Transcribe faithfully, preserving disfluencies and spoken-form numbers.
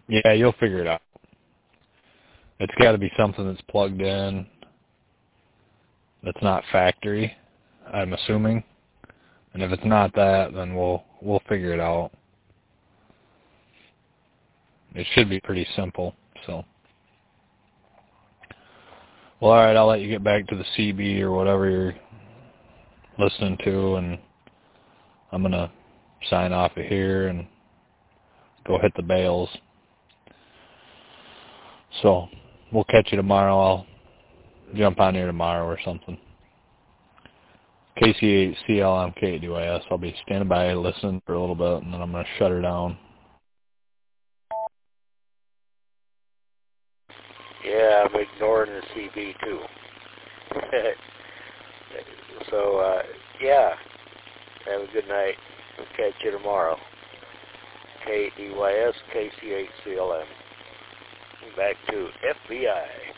Yeah, you'll figure it out. It's got to be something that's plugged in that's not factory, I'm assuming. And if it's not that, then we'll we'll figure it out. It should be pretty simple. So, well, all right, I'll let you get back to the C B or whatever you're listening to, and I'm going to sign off of here and go hit the bales. So, we'll catch you tomorrow. I'll jump on here tomorrow or something. K C eight C L M K D Y S. I'll be standing by listening for a little bit, and then I'm going to shut her down. Yeah, I'm ignoring the C B too. So, uh, yeah, have a good night. We'll catch you tomorrow. K D Y S, K C eight C L M. Back to F B I.